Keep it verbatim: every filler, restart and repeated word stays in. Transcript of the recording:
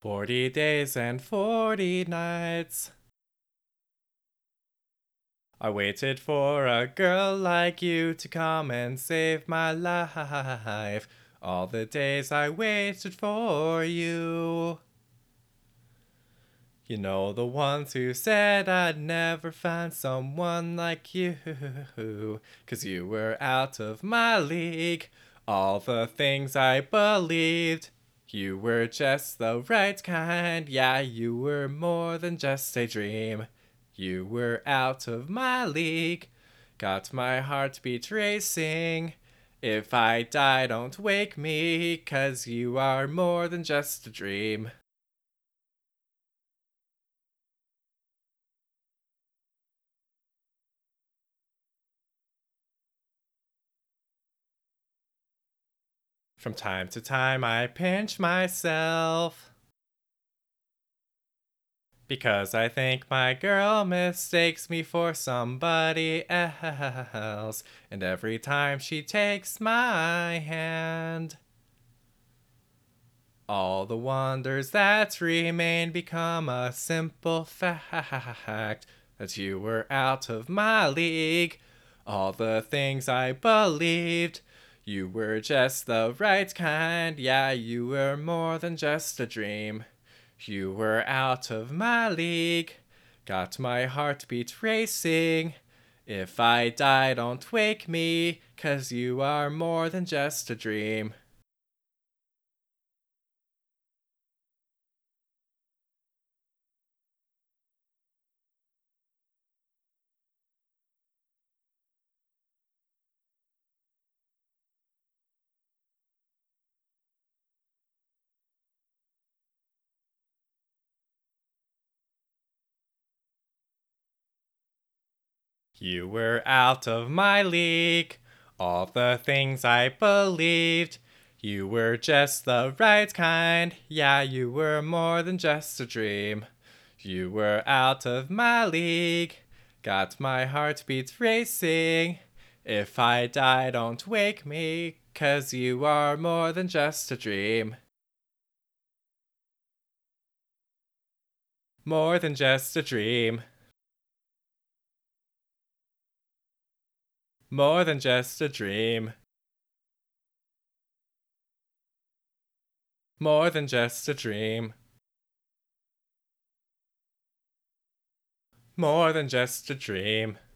Forty days and forty nights I waited for a girl like you to come and save my life. All the days I waited for you. You know, the ones who said I'd never find someone like you. 'Cause you were out of my league. All the things I believed. You were just the right kind. Yeah, you were more than just a dream. You were out of my league. Got my heartbeat racing. If I die, don't wake me, 'cause you are more than just a dream. From time to time I pinch myself, because I think my girl mistakes me for somebody else. And every time she takes my hand, all the wonders that remain become a simple fact. That you were out of my league. All the things I believed. You were just the right kind. Yeah, you were more than just a dream. You were out of my league. Got my heartbeat racing. If I die, don't wake me, 'cause you are more than just a dream. You were out of my league. All the things I believed. You were just the right kind. Yeah, you were more than just a dream. You were out of my league. Got my heartbeat racing. If I die, don't wake me, 'cause you are more than just a dream. More than just a dream. More than just a dream. More than just a dream. More than just a dream.